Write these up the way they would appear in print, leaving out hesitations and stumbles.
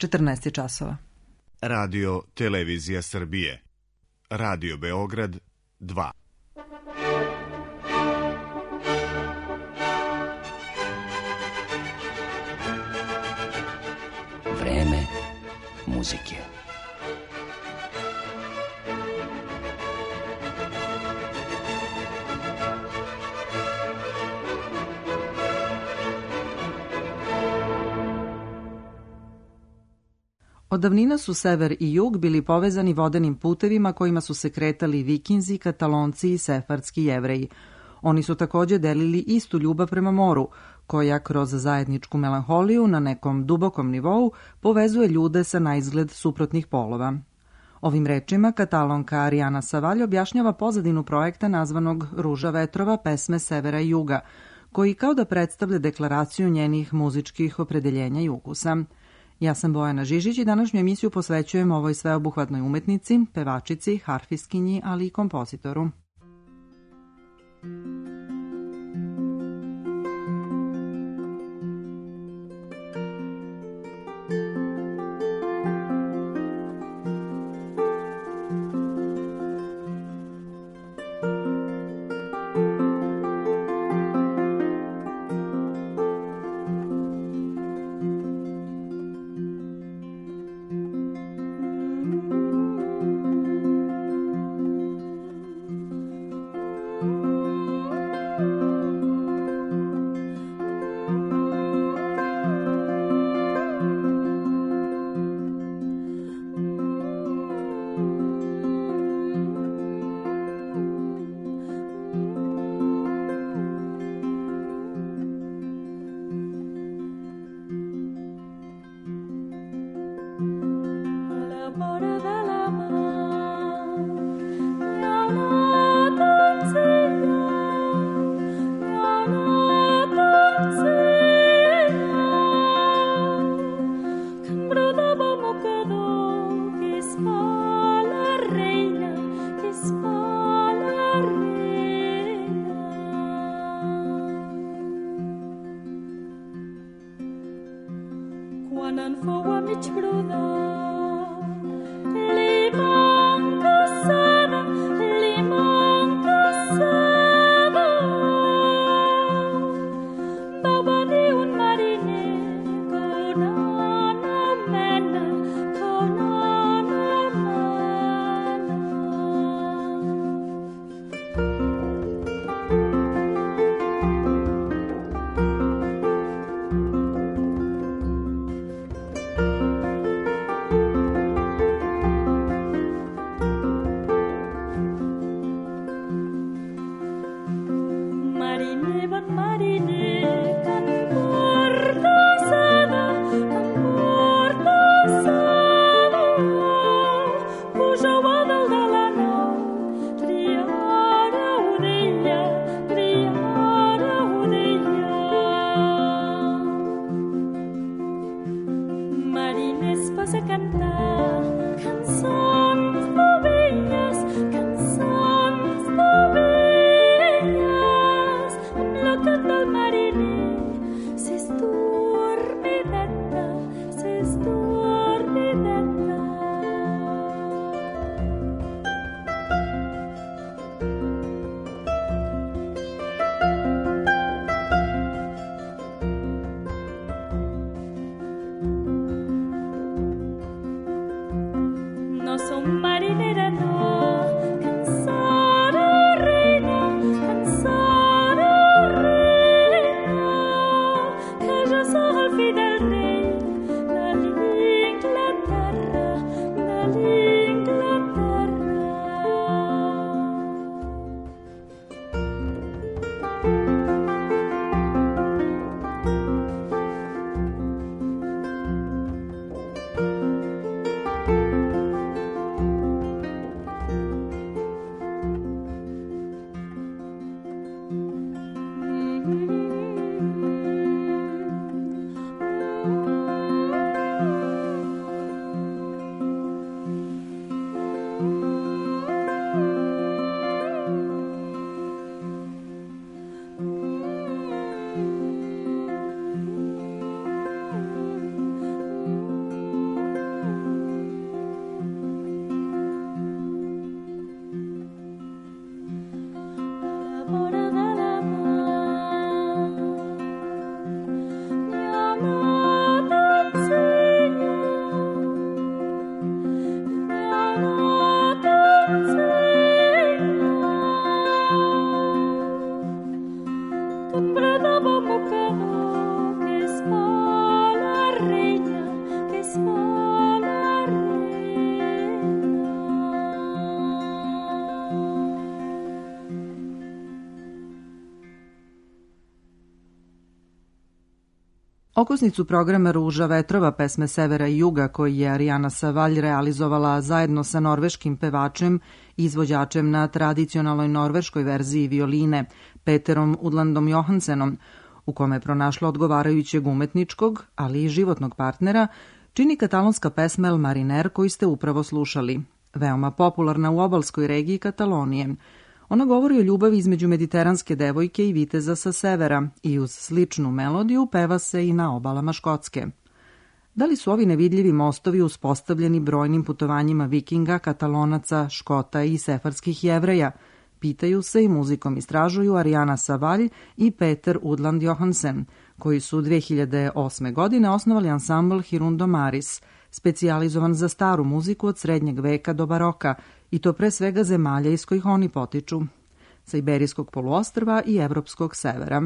14 je časova. Radio Televizija Srbije. Radio Beograd 2. Vreme muzike. Od davnina su sever i jug bili povezani vodenim putevima kojima su se kretali Vikinzi, Katalonci i sefardski Jevreji. Oni su također delili istu ljubav prema moru, koja kroz zajedničku melanholiju na nekom dubokom nivou povezuje ljude sa naizgled suprotnih polova. Ovim rečima Katalonka Ariana Savalj objašnjava pozadinu projekta nazvanog Ruža vetrova, pesme severa i juga, koji kao da predstavlja deklaraciju njenih muzičkih opredeljenja i ukusa. Ja sam Bojana Žižić i današnju emisiju posvećujem ovoj sveobuhvatnoj umetnici, pevačici, harfiskinji, ali i kompozitoru. Okosnicu programa Ruža vetrova pesme Severa i Juga, koji je Ariana Savalj realizovala zajedno sa norveškim pevačem i izvođačem na tradicionalnoj norveškoj verziji violine Peterom Udlandom Johansenom, u kome je pronašla odgovarajućeg umetničkog, ali i životnog partnera, čini katalonska pesma El Mariner koju ste upravo slušali, veoma popularna u obalskoj regiji Katalonije. Ona govori o ljubavi između mediteranske devojke i viteza sa severa i uz sličnu melodiju peva se i na obalama Škotske. Da li su ovi nevidljivi mostovi uspostavljeni brojnim putovanjima vikinga, katalonaca, Škota i sefarskih Jevreja? Pitaju se i muzikom istražuju Ariana Savalj i Peter Udland Johansen, koji su 2008. godine osnovali ansambl Hirundo Maris, specijalizovan za staru muziku od srednjeg veka do baroka, i to pre svega zemalja iz kojih oni potiču, sa Iberijskog poluostrva i evropskog severa.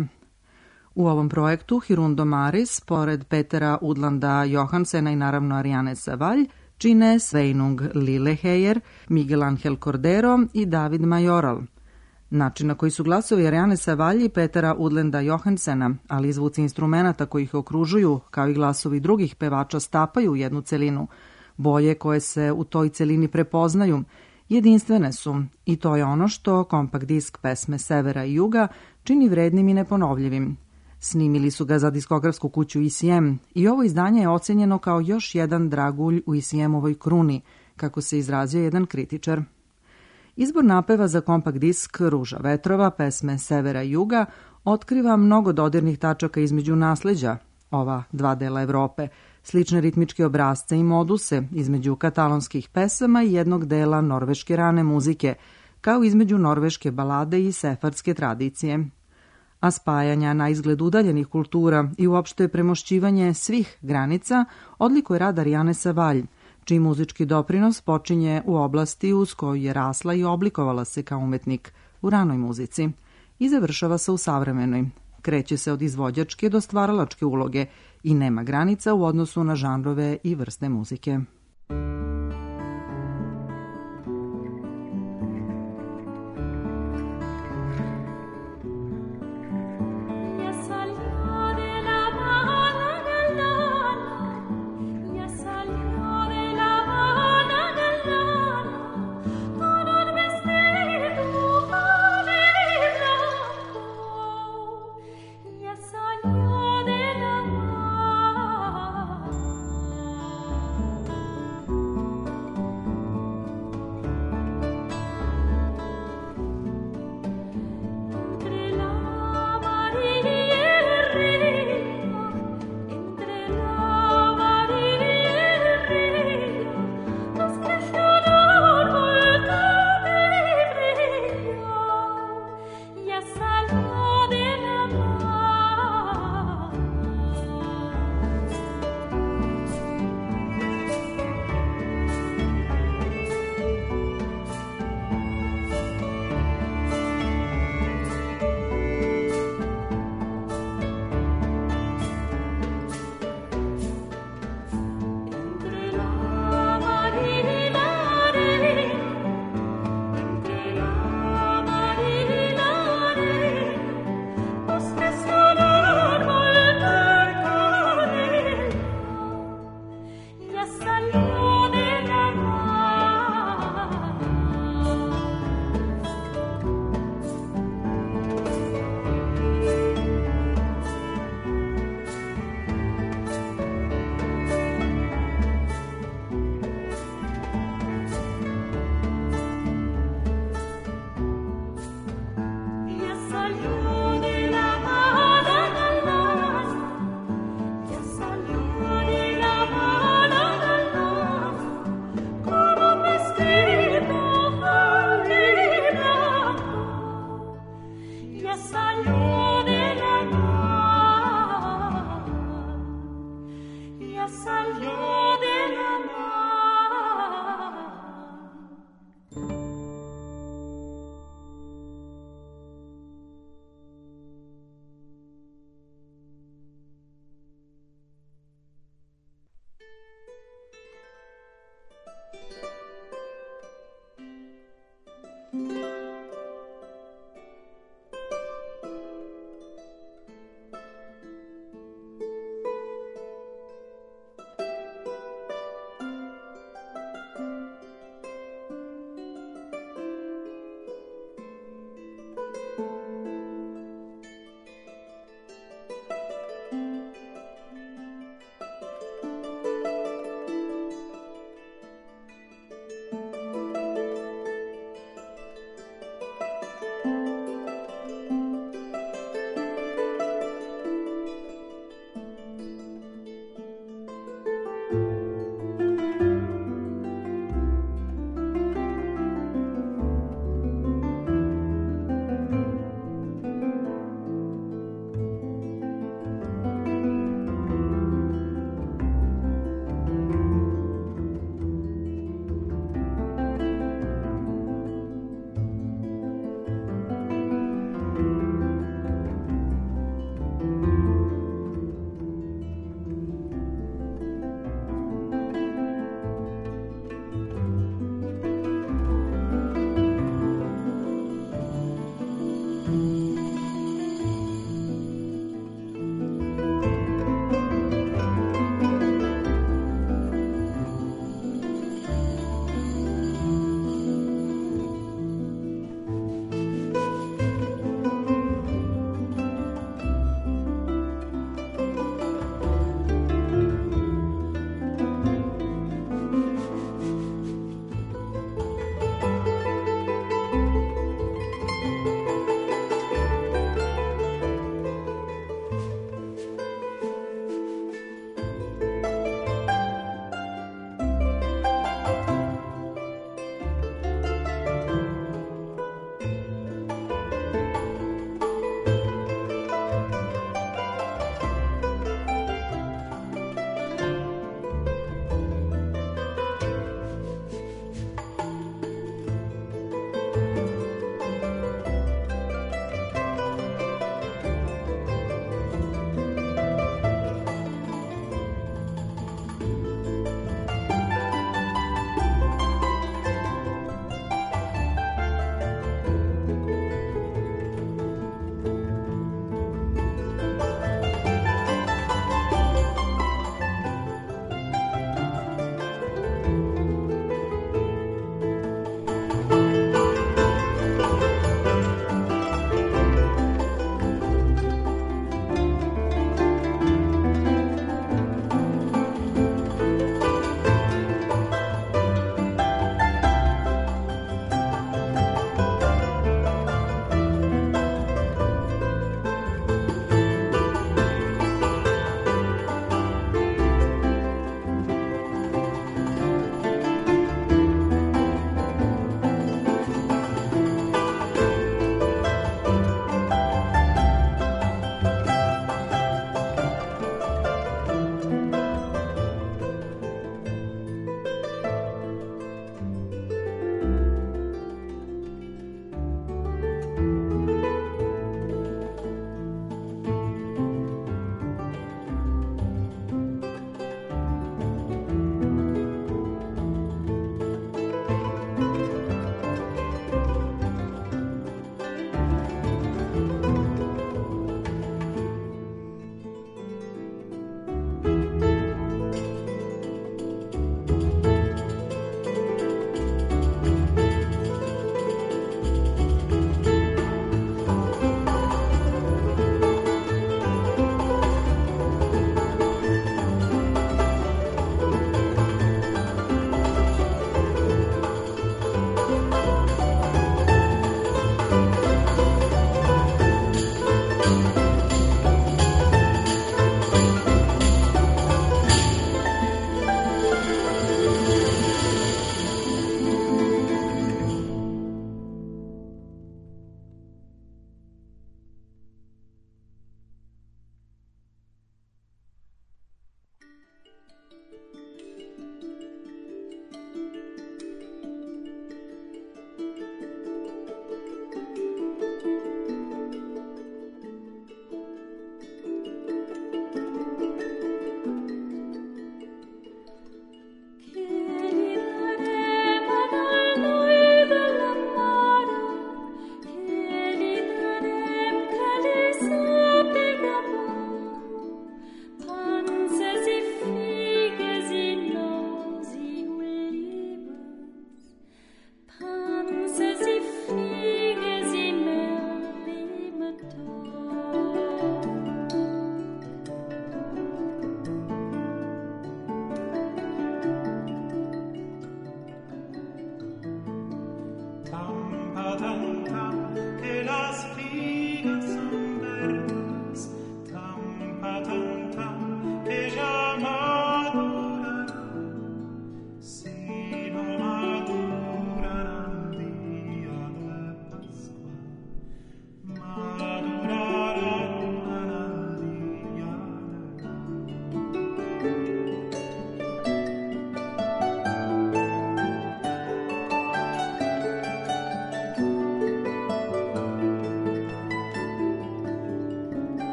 U ovom projektu Hirundo Maris, pored Petera Udlanda Johansena i naravno Ariane Savalj, čine Sveinung Lilleheyer, Miguel Angel Cordero i David Majoral. Način na koji su glasovi Ariane Savalj i Petera Udlanda Johansena, ali i zvuci instrumenta koji ih okružuju, kao i glasovi drugih pevača, stapaju u jednu celinu. Boje koje se u toj celini prepoznaju jedinstvene su i to je ono što kompakt disk pesme Severa i Juga čini vrednim i neponovljivim. Snimili su ga za diskografsku kuću ECM i ovo izdanje je ocenjeno kao još jedan dragulj u ECM-ovoj kruni, kako se izrazio jedan kritičar. Izbor napeva za kompakt disk Ruža vetrova pesme Severa i Juga otkriva mnogo dodirnih tačaka između nasleđa ova dva dela Evrope, slične ritmičke obrazce i moduse između katalonskih pesama i jednog dela norveške rane muzike, kao između norveške balade i sefardske tradicije. A spajanja na izgled udaljenih kultura i uopšte premošćivanje svih granica odlikuje rad Ariane Savalj, čiji muzički doprinos počinje u oblasti uz koju je rasla i oblikovala se kao umetnik u ranoj muzici i završava se u savremenoj. Kreće se od izvođačke do stvaralačke uloge i nema granica u odnosu na žanrove i vrste muzike.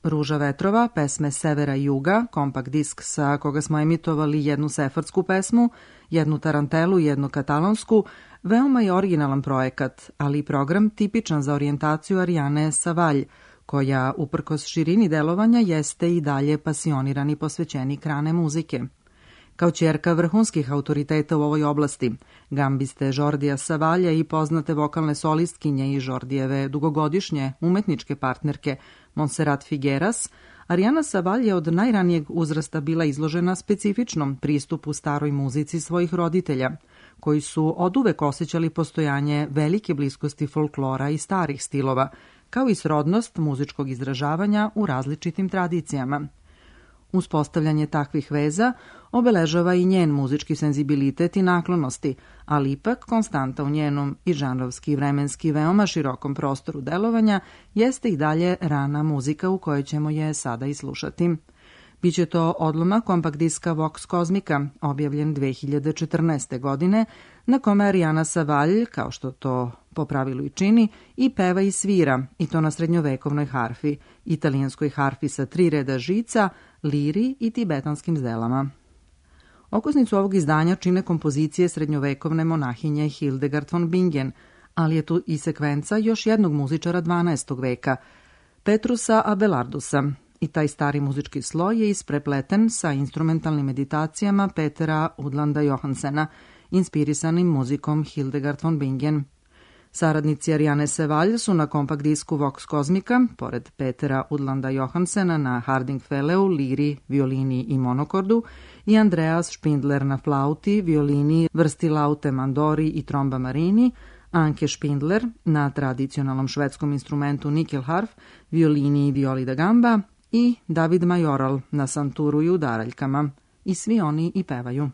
Ruža vetrova, pesme Severa i Juga, kompakt disk sa koga smo emitovali jednu sefardsku pesmu, jednu tarantelu i jednu katalonsku, veoma je originalan projekat, ali i program tipičan za orijentaciju Ariane Savalj, koja, uprkos širini delovanja, jeste i dalje pasionirani posvećenik rane muzike. Kao ćerka vrhunskih autoriteta u ovoj oblasti, gambiste Jordija Savalja i poznate vokalne solistkinje i Jordijeve dugogodišnje umetničke partnerke Montserrat Figueras, Ariana Savalj je od najranijeg uzrasta bila izložena specifičnom pristupu staroj muzici svojih roditelja, koji su oduvek osjećali postojanje velike bliskosti folklora i starih stilova, kao i srodnost muzičkog izražavanja u različitim tradicijama. Uspostavljanje takvih veza obeležava i njen muzički senzibilitet i naklonosti, ali ipak konstanta u njenom i žanrovski i vremenski veoma širokom prostoru delovanja jeste i dalje rana muzika u kojoj ćemo je sada i slušati. Biće to odlomak kompakt diska Vox Cosmica, objavljen 2014. godine, na kome Ariana Savalj, kao što to po pravilu i čini, i peva i svira, i to na srednjovekovnoj harfi, italijanskoj harfi sa 3 reda žica, liri i tibetanskim zdelama. Okosnicu ovog izdanja čine kompozicije srednjovekovne monahinje Hildegard von Bingen, ali je tu i sekvenca još jednog muzičara 12. veka, Petrusa Abelardusa, i taj stari muzički sloj je isprepleten sa instrumentalnim meditacijama Petera Udlanda Johansena, inspirisanim muzikom Hildegard von Bingen. Saradnici Ariane Savalj su na kompakt disku Vox Cosmica, pored Petera Udlanda Johansena na Hardingfeleu, liri, violini i monokordu, i Andreas Spindler na flauti, violini, vrsti laute mandori i tromba marini, Anke Spindler na tradicionalnom švedskom instrumentu nikelharf, violini i violi da gamba i David Majoral na santuru i udaraljkama. I svi oni i pevaju.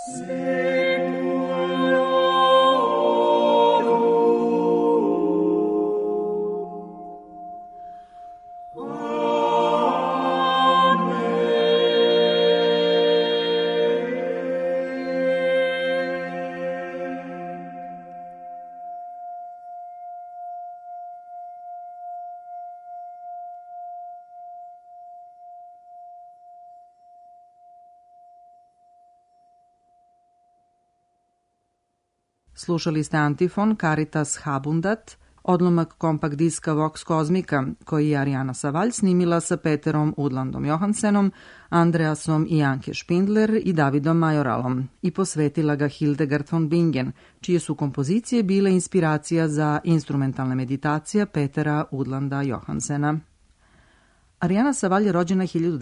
Slušali ste antifon Caritas Habundat, odlomak kompakt diska Vox Cosmica, koji je Ariana Savalj snimila sa Peterom Udlandom Johansenom, Andreasom i Anke Špindler i Davidom Majoralom i posvetila ga Hildegard von Bingen, čije su kompozicije bile inspiracija za instrumentalne meditacije Petera Udlanda Johansena. Ariana Savalj je rođena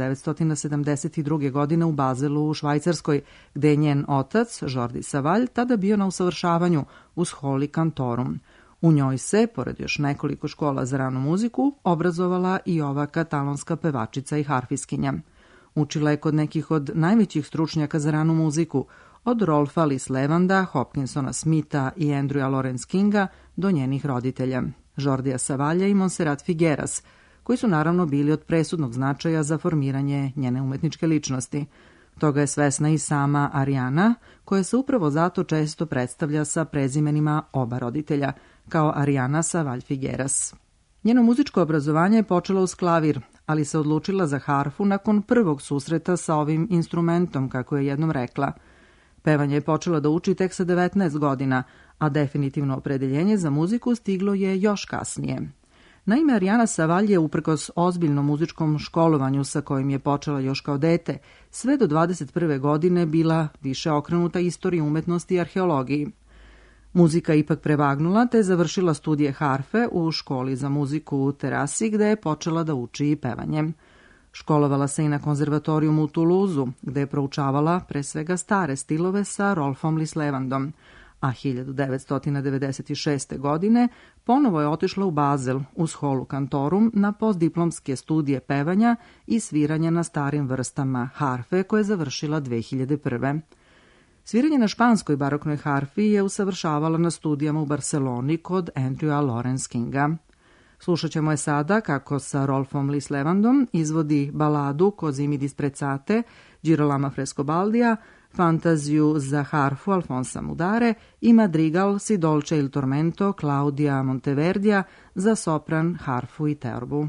1972. godine u Bazelu u Švajcarskoj, gde je njen otac, Jordi Savalj, tada bio na usavršavanju u Scholi Cantorum. U njoj se, pored još nekoliko škola za ranu muziku, obrazovala i ova katalonska pevačica i harfiskinja. Učila je kod nekih od najvećih stručnjaka za ranu muziku, od Rolfa Lislevanda, Hopkinsona Smitha i Andrewa Lawrence Kinga do njenih roditelja, Jordija Savalja i Montserrat Figueras, koji su naravno bili od presudnog značaja za formiranje njene umetničke ličnosti. Toga je svesna i sama Ariana, koja se upravo zato često predstavlja sa prezimenima oba roditelja, kao Ariana Savalj Figueras. Njeno muzičko obrazovanje je počelo uz klavir, ali se odlučila za harfu nakon prvog susreta sa ovim instrumentom, kako je jednom rekla. Pevanje je počela da uči tek sa 19 godina, a definitivno opredeljenje za muziku stiglo je još kasnije. Naime, Ariana Savalj je uprkos ozbiljnom muzičkom školovanju sa kojim je počela još kao dete, sve do 21. godine bila više okrenuta istoriji umetnosti i arheologiji. Muzika je ipak prevagnula, te je završila studije harfe u školi za muziku u Terasi, gde je počela da uči i pevanje. Školovala se i na konzervatorijumu u Tuluzu, gde je proučavala pre svega stare stilove sa Rolfom Lislevandom, a 1996. godine ponovo je otišla u Bazel u Scholu Cantorum na postdiplomske studije pevanja i sviranja na starim vrstama harfe koje je završila 2001. Sviranje na španskoj baroknoj harfi je usavršavala na studijama u Barceloni kod Andrewa Lawrence Kinga. Slušat ćemo je sada kako sa Rolfom Lislevandom izvodi baladu Così disprezzate Girolama Frescobaldija, fantaziju za harfu Alfonsa Mudare i madrigal Si dolce il tormento Claudia Monteverdija za sopran, harfu i teorbu.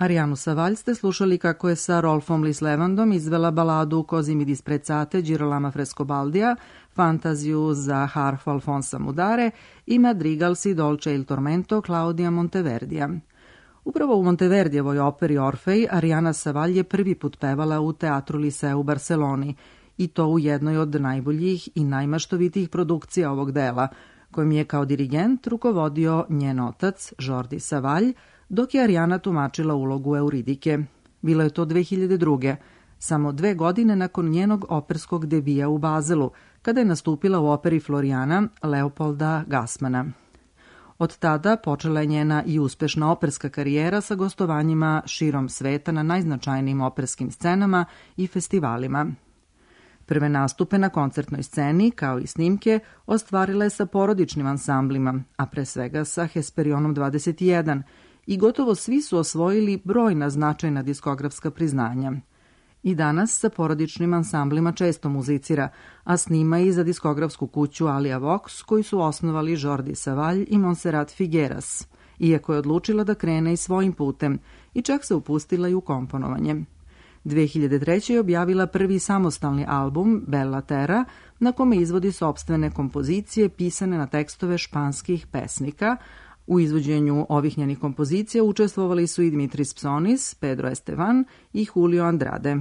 Arijanu Savalj ste slušali kako je sa Rolfom Lislevandom izvela baladu Così mi disprezzate Girolama Frescobaldija, fantaziju za harfu Alfonsa Mudare i Madrigal si dolce il tormento Claudia Monteverdija. Upravo u Monteverdijevoj operi Orfej Arijana Savalj je prvi put pevala u Teatru Liceu u Barseloni, i to u jednoj od najboljih i najmaštovitijih produkcija ovog dela, kojim je kao dirigent rukovodio njen otac Jordi Savalj, dok je Arijana tumačila ulogu Euridike. Bilo je to 2002. samo 2 godine nakon njenog operskog debija u Bazelu, kada je nastupila u operi Floriana Leopolda Gassmana. Od tada počela je njena i uspešna operska karijera sa gostovanjima širom sveta na najznačajnijim operskim scenama i festivalima. Prve nastupe na koncertnoj sceni, kao i snimke, ostvarila je sa porodičnim ansamblima, a pre svega sa Hesperionom 21, i gotovo svi su osvojili brojna značajna diskografska priznanja. I danas sa porodičnim ansamblima često muzicira, a snima i za diskografsku kuću Alia Vox, koju su osnovali Jordi Savalj i Montserrat Figueras, iako je odlučila da krene i svojim putem i čak se upustila i u komponovanje. 2003. je objavila prvi samostalni album Bella Terra, na kome izvodi sopstvene kompozicije pisane na tekstove španskih pesnika. U izvođenju ovih njenih kompozicija učestvovali su i Dimitris Psonis, Pedro Estevan i Julio Andrade.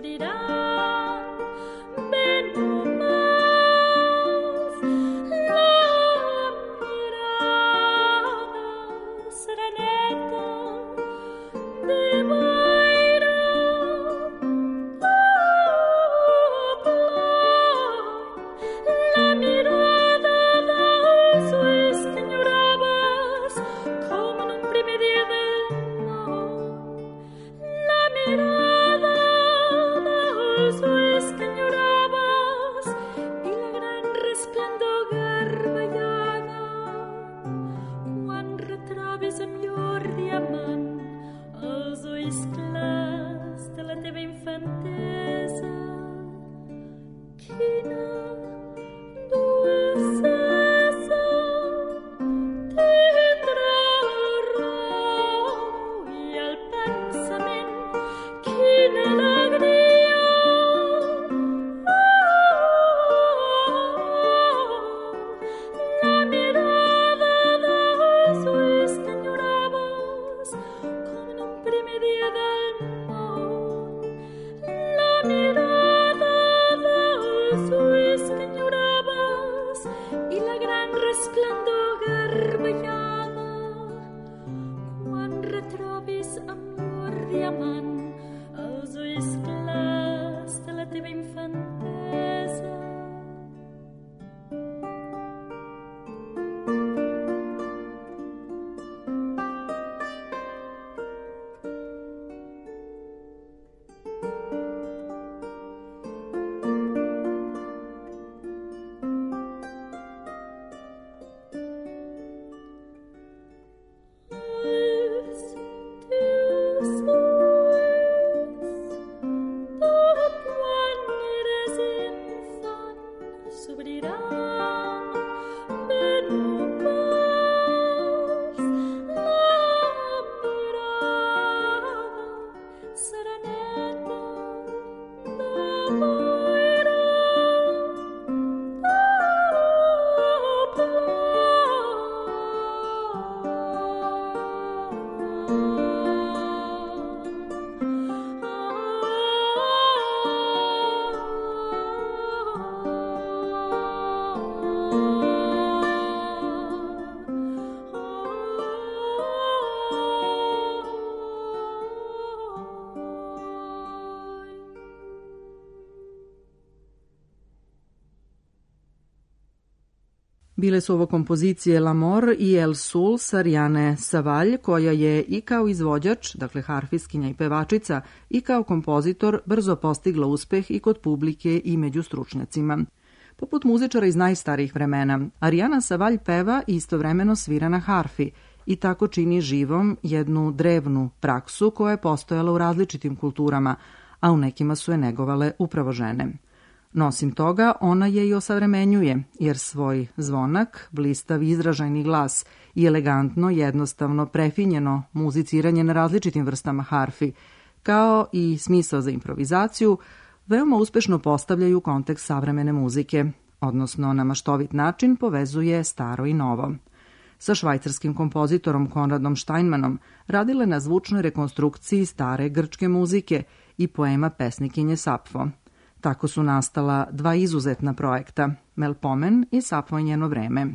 Bile su ovo kompozicije L'Amor i El Sul Ariane Savalj, koja je i kao izvođač, dakle harfistkinja i pevačica, i kao kompozitor brzo postigla uspeh i kod publike i među stručnjacima. Poput muzičara iz najstarijih vremena, Ariana Savalj peva i istovremeno svira na harfi i tako čini živom jednu drevnu praksu koja je postojala u različitim kulturama, a u nekima su je negovale upravo žene. No, osim toga, ona je i osavremenjuje, jer svoj zvonak, blistav izražajni glas i elegantno, jednostavno, prefinjeno muziciranje na različitim vrstama harfi, kao i smisao za improvizaciju, veoma uspešno postavljaju kontekst savremene muzike, odnosno na maštovit način povezuje staro i novo. Sa švajcarskim kompozitorom Konradom Steinmanom radile na zvučnoj rekonstrukciji stare grčke muzike i poema pesnikinje Sapfo. Tako su nastala dva izuzetna projekta, Melpomen i Sapfo i njeno vreme.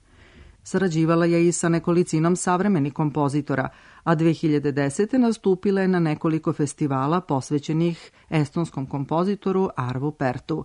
Sarađivala je i sa nekolicinom savremenih kompozitora, a 2010. nastupila je na nekoliko festivala posvećenih estonskom kompozitoru Arvu Pertu.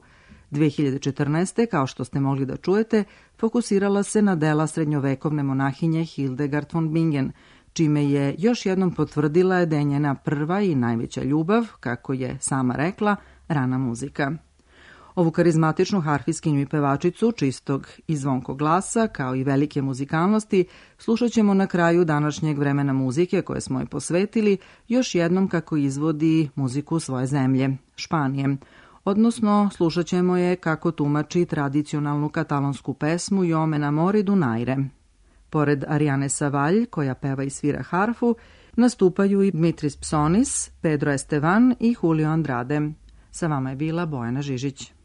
2014. kao što ste mogli da čujete, fokusirala se na dela srednjovekovne monahinje Hildegard von Bingen, čime je još jednom potvrdila da je njena prva i najveća ljubav, kako je sama rekla, rana muzika. Ovu karizmatičnu harfistkinju i pevačicu, čistog i zvonkog glasa, kao i velike muzikalnosti, slušat ćemo na kraju današnjeg vremena muzike koje smo joj posvetili, još jednom kako izvodi muziku svoje zemlje, Španije. Odnosno, slušat ćemo je kako tumači tradicionalnu katalonsku pesmu Jo me enamoré d'un aire. Pored Ariane Savalj, koja peva i svira harfu, nastupaju i Dmitris Psonis, Pedro Estevan i Julio Andrade. Sa vama je bila Bojana Žižić.